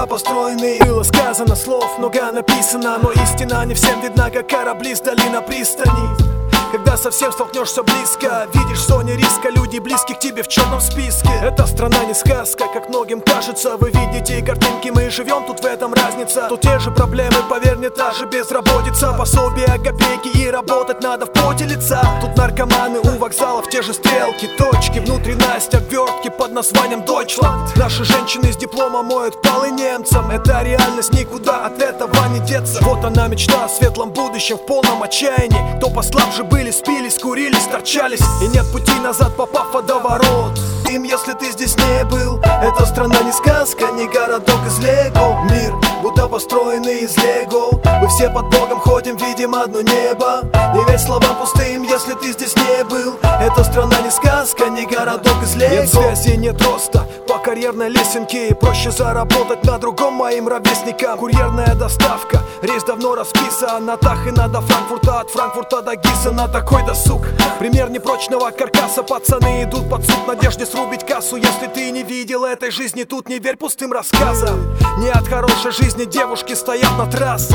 построены. Было сказано слов, много написано, но истина не всем видна, как корабли сдали на пристани. Когда совсем столкнешься близко, видишь в зоне риска людей, близких тебе в черном списке. Эта страна не сказка, как многим кажется. Вы видите картинки, мы живем, тут в этом разница. Тут те же проблемы, поверь мне, та же безработица. Пособия, копейки и работать надо в поте лица. Тут наркоманы у вокзалов, те же стрелки, точки. Внутри Настя, обвертки под названием Deutschland. Наши женщины с диплома моют полы немцам. Это реальность, никуда от этого не деться. Вот она мечта о светлом будущем в полном отчаянии. Кто послабже были, спились, курились, торчались, и нет пути назад, попав в водоворот. Им, если ты здесь не был, эта страна не сказка, не городок из Лего. Мир будто построенный из Лего. Мы все под Богом ходим, видим одно небо. Не верь словам пустым, если ты здесь не был. Эта страна не сказка, не городок из Лего. Нет связи, нет роста по карьерной лесенке, и проще заработать на другом моим ровесникам. Курьерная доставка, рейс давно расписан. На Тахина до Франкфурта, от Франкфурта до Гиса. На такой досуг пример непрочного каркаса. Пацаны идут под суд в надежде срубить кассу. Если ты не видел этой жизни, тут не верь пустым рассказам. Не от хорошей жизни девушки стоят на трассах.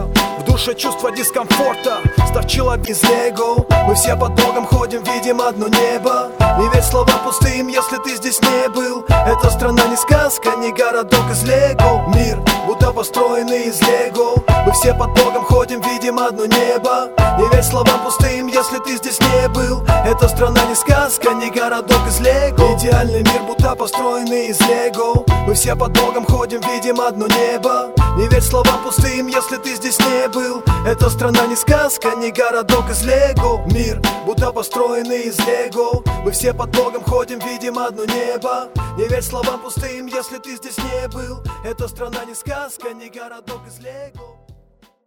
В душе чувство дискомфорта, став человек из Лего. Мы все под Богом ходим, видим одно небо. Не верь словам пустым, если ты здесь не был. Эта страна не сказка, не городок из Лего. Мир будто построенный из Лего. Мы все под Богом ходим, видим одно небо. Не верь словам пустым, если ты здесь не был. Эта страна не сказка, не городок из Лего. Идеальный мир будто построенный из Лего. Мы все под Богом ходим, видим одно небо. Не верь словам пустым, если ты здесь не был. Эта страна не сказка, не городок из Лего. Мир будто построенный из Лего. Мы все под Богом ходим, видим одно небо. Не верь словам пустым, если ты здесь не был. Эта страна не сказка, не городок из Лего.